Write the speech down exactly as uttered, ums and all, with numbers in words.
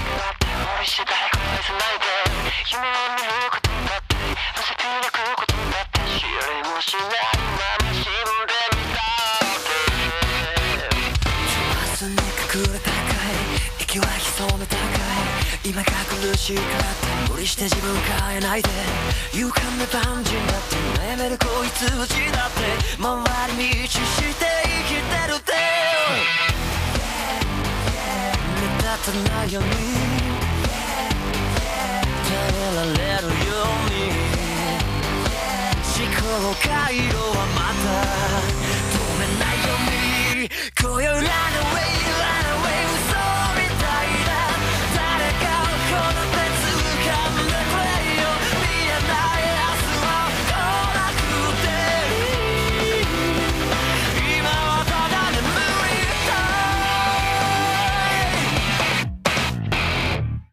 だって無理して誰かを愛さないで夢を見ることだって焦って泣くことだって知りもしないまま死んでみたって明日に隠れたかい息は潜めたかい今が苦しいからって無理して自分変えないで勇敢な万人だって眠るこいつうちだって周り道して生きてるって目立たないように耐えられるように思考回路はまた止めないように今宵らの